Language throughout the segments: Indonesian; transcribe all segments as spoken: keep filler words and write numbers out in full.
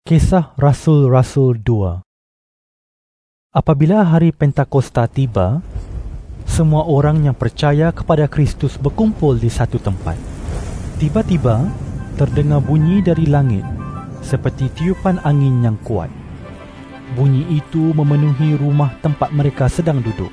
Kisah Rasul-Rasul dua. Apabila hari Pentakosta tiba, semua orang yang percaya kepada Kristus berkumpul di satu tempat. Tiba-tiba, terdengar bunyi dari langit, seperti tiupan angin yang kuat. Bunyi itu memenuhi rumah tempat mereka sedang duduk.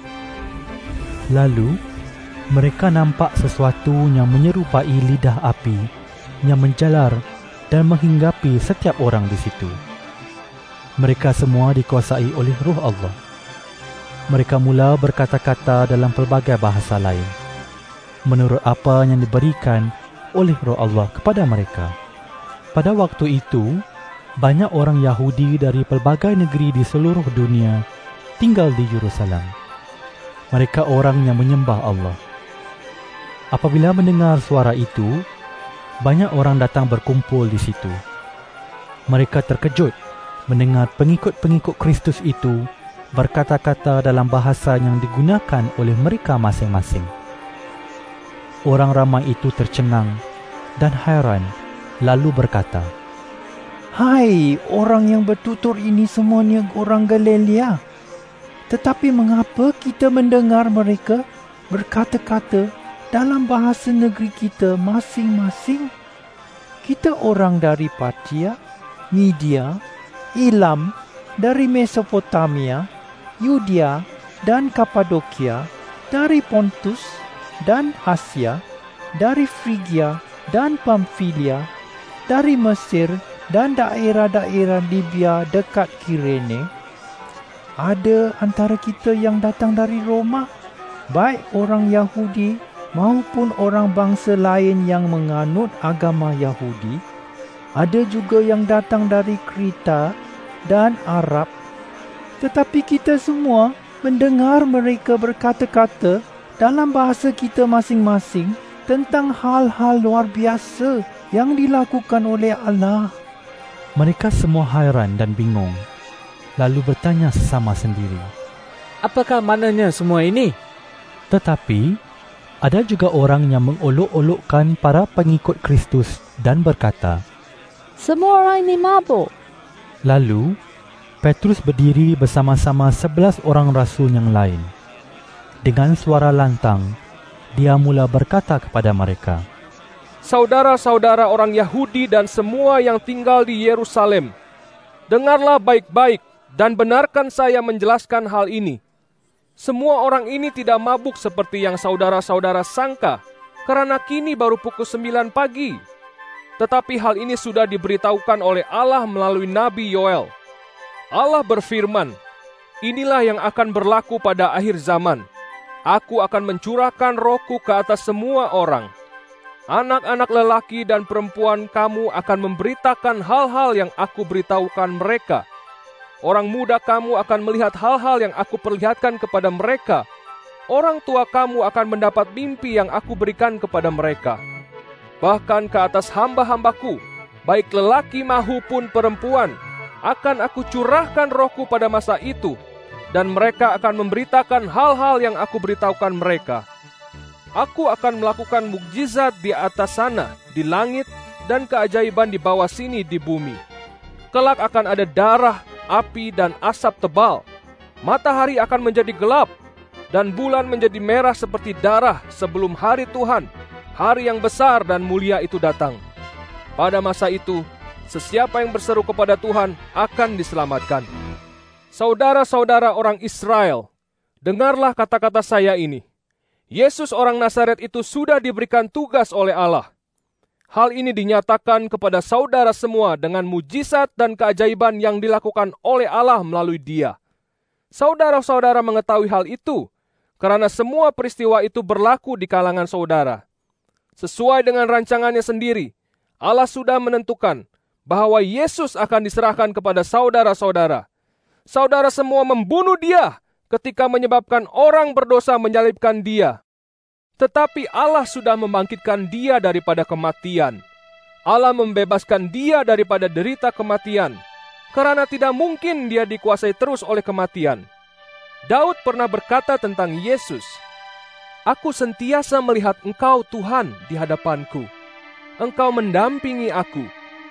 Lalu, mereka nampak sesuatu yang menyerupai lidah api yang menjalar dan menghinggapi setiap orang di situ. Mereka semua dikuasai oleh Ruh Allah. Mereka mula berkata-kata dalam pelbagai bahasa lain, menurut apa yang diberikan oleh Ruh Allah kepada mereka. Pada waktu itu, banyak orang Yahudi dari pelbagai negeri di seluruh dunia tinggal di Yerusalem. Mereka orang yang menyembah Allah. Apabila mendengar suara itu, banyak orang datang berkumpul di situ. Mereka terkejut mendengar pengikut-pengikut Kristus itu berkata-kata dalam bahasa yang digunakan oleh mereka masing-masing. Orang ramai itu tercengang dan hairan, lalu berkata, "Hai, orang yang bertutur ini semuanya orang Galilea. Tetapi mengapa kita mendengar mereka berkata-kata dalam bahasa negeri kita masing-masing? Kita orang dari Partia, Media, Elam, dari Mesopotamia, Yudea dan Kapadokia, dari Pontus dan Asia, dari Frigia dan Pamfilia, dari Mesir dan daerah-daerah Libya dekat Kirene. Ada antara kita yang datang dari Roma, baik orang Yahudi maupun orang bangsa lain yang menganut agama Yahudi. Ada juga yang datang dari Kreta dan Arab. Tetapi kita semua mendengar mereka berkata-kata dalam bahasa kita masing-masing tentang hal-hal luar biasa yang dilakukan oleh Allah." Mereka semua hairan dan bingung, lalu bertanya sesama sendiri, "Apakah maknanya semua ini?" Tetapi ada juga orang yang mengolok-olokkan para pengikut Kristus dan berkata, "Semua orang ini mabuk." Lalu, Petrus berdiri bersama-sama sebelas orang rasul yang lain. Dengan suara lantang, dia mula berkata kepada mereka, "Saudara-saudara orang Yahudi dan semua yang tinggal di Yerusalem, dengarlah baik-baik dan benarkan saya menjelaskan hal ini. Semua orang ini tidak mabuk seperti yang saudara-saudara sangka, karena kini baru pukul sembilan pagi. Tetapi hal ini sudah diberitahukan oleh Allah melalui Nabi Yoel. Allah berfirman, inilah yang akan berlaku pada akhir zaman. Aku akan mencurahkan rohku ke atas semua orang. Anak-anak lelaki dan perempuan kamu akan memberitakan hal-hal yang aku beritahukan mereka. Orang muda kamu akan melihat hal-hal yang aku perlihatkan kepada mereka. Orang tua kamu akan mendapat mimpi yang aku berikan kepada mereka. Bahkan ke atas hamba-hambaku, baik lelaki maupun perempuan, akan aku curahkan rohku pada masa itu, dan mereka akan memberitakan hal-hal yang aku beritahukan mereka. Aku akan melakukan mukjizat di atas sana, di langit, dan keajaiban di bawah sini di bumi. Kelak akan ada darah, api, dan asap tebal. Matahari akan menjadi gelap, dan bulan menjadi merah seperti darah sebelum hari Tuhan, hari yang besar dan mulia itu datang. Pada masa itu, sesiapa yang berseru kepada Tuhan akan diselamatkan. Saudara-saudara orang Israel, dengarlah kata-kata saya ini. Yesus orang Nazaret itu sudah diberikan tugas oleh Allah. Hal ini dinyatakan kepada saudara semua dengan mujizat dan keajaiban yang dilakukan oleh Allah melalui Dia. Saudara-saudara mengetahui hal itu, karena semua peristiwa itu berlaku di kalangan saudara. Sesuai dengan rancangannya sendiri, Allah sudah menentukan bahwa Yesus akan diserahkan kepada saudara-saudara. Saudara semua membunuh Dia ketika menyebabkan orang berdosa menyalibkan Dia. Tetapi Allah sudah membangkitkan Dia daripada kematian. Allah membebaskan Dia daripada derita kematian, karena tidak mungkin Dia dikuasai terus oleh kematian. Daud pernah berkata tentang Yesus, "Aku sentiasa melihat Engkau Tuhan di hadapanku. Engkau mendampingi aku.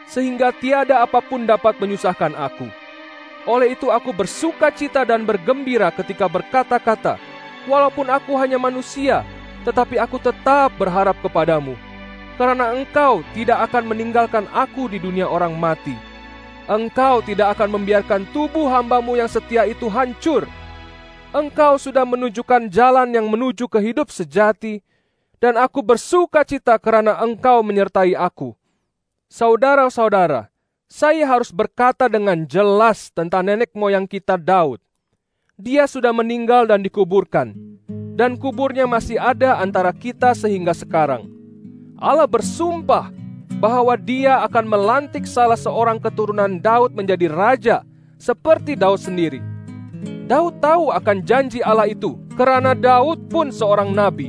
sehingga tiada apapun dapat menyusahkan aku. Oleh itu aku bersuka cita dan bergembira ketika berkata-kata, walaupun aku hanya manusia, tetapi aku tetap berharap kepadamu, karena Engkau tidak akan meninggalkan aku di dunia orang mati. Engkau tidak akan membiarkan tubuh hamba-Mu yang setia itu hancur. Engkau sudah menunjukkan jalan yang menuju ke hidup sejati, dan aku bersuka cita karena Engkau menyertai aku. Saudara-saudara, saya harus berkata dengan jelas tentang nenek moyang kita Daud. Dia sudah meninggal dan dikuburkan, dan kuburnya masih ada antara kita sehingga sekarang. Allah bersumpah bahwa Dia akan melantik salah seorang keturunan Daud menjadi raja, seperti Daud sendiri. Daud tahu akan janji Allah itu, karena Daud pun seorang nabi.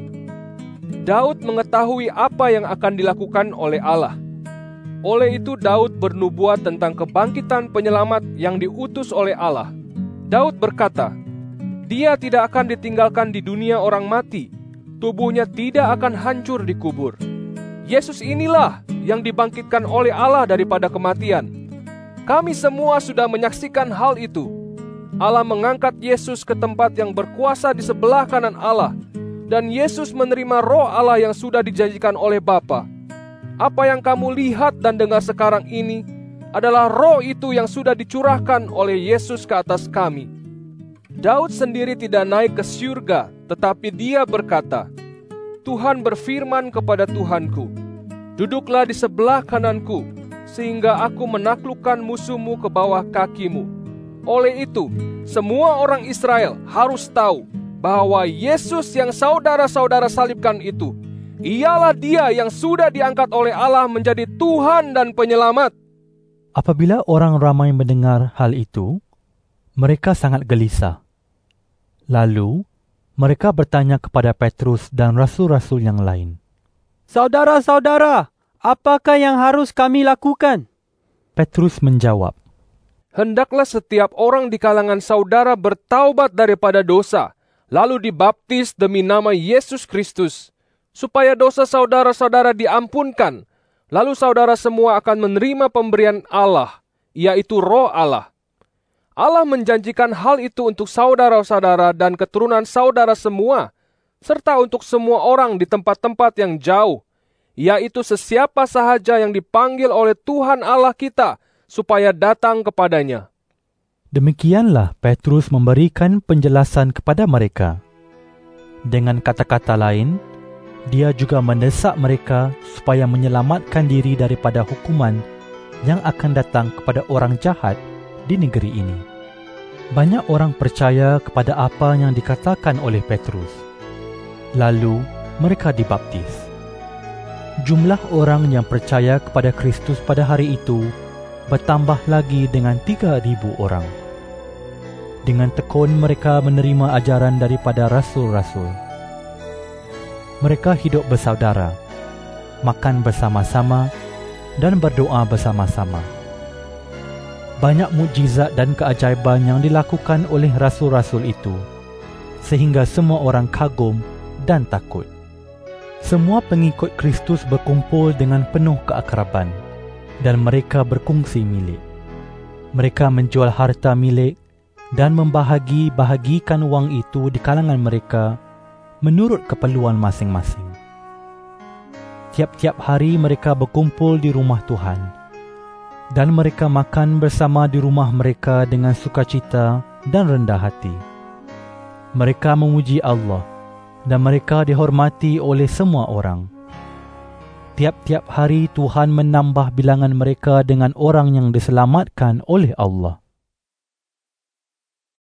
Daud mengetahui apa yang akan dilakukan oleh Allah. Oleh itu Daud bernubuat tentang kebangkitan penyelamat yang diutus oleh Allah. Daud berkata, Dia tidak akan ditinggalkan di dunia orang mati, tubuhnya tidak akan hancur di kubur. Yesus inilah yang dibangkitkan oleh Allah daripada kematian. Kami semua sudah menyaksikan hal itu. Allah mengangkat Yesus ke tempat yang berkuasa di sebelah kanan Allah, dan Yesus menerima roh Allah yang sudah dijanjikan oleh Bapa. Apa yang kamu lihat dan dengar sekarang ini adalah roh itu yang sudah dicurahkan oleh Yesus ke atas kami. Daud sendiri tidak naik ke syurga, tetapi dia berkata, Tuhan berfirman kepada Tuhanku, duduklah di sebelah kananku, sehingga aku menaklukkan musuhmu ke bawah kakimu. Oleh itu, semua orang Israel harus tahu bahwa Yesus yang saudara-saudara salibkan itu, ialah Dia yang sudah diangkat oleh Allah menjadi Tuhan dan Penyelamat. Apabila orang ramai mendengar hal itu, mereka sangat gelisah. Lalu, mereka bertanya kepada Petrus dan rasul-rasul yang lain, Saudara-saudara, apakah yang harus kami lakukan? Petrus menjawab, Hendaklah setiap orang di kalangan saudara bertaubat daripada dosa, lalu dibaptis demi nama Yesus Kristus, supaya dosa saudara-saudara diampunkan, lalu saudara semua akan menerima pemberian Allah, yaitu Roh Allah. Allah menjanjikan hal itu untuk saudara-saudara dan keturunan saudara semua, serta untuk semua orang di tempat-tempat yang jauh, yaitu sesiapa sahaja yang dipanggil oleh Tuhan Allah kita, supaya datang kepadanya. Demikianlah Petrus memberikan penjelasan kepada mereka. Dengan kata-kata lain, dia juga mendesak mereka supaya menyelamatkan diri daripada hukuman yang akan datang kepada orang jahat di negeri ini. Banyak orang percaya kepada apa yang dikatakan oleh Petrus. Lalu mereka dibaptis. Jumlah orang yang percaya kepada Kristus pada hari itu bertambah lagi dengan tiga ribu orang. Dengan tekun mereka menerima ajaran daripada rasul-rasul. Mereka hidup bersaudara, makan bersama-sama, dan berdoa bersama-sama. Banyak mukjizat dan keajaiban yang dilakukan oleh rasul-rasul itu, sehingga semua orang kagum dan takut. Semua pengikut Kristus berkumpul dengan penuh keakraban, dan mereka berkongsi milik. Mereka menjual harta milik dan membahagi-bahagikan wang itu di kalangan mereka menurut keperluan masing-masing. Tiap-tiap hari mereka berkumpul di rumah Tuhan, dan mereka makan bersama di rumah mereka dengan sukacita dan rendah hati. Mereka memuji Allah, dan mereka dihormati oleh semua orang. Tiap-tiap hari Tuhan menambah bilangan mereka dengan orang yang diselamatkan oleh Allah.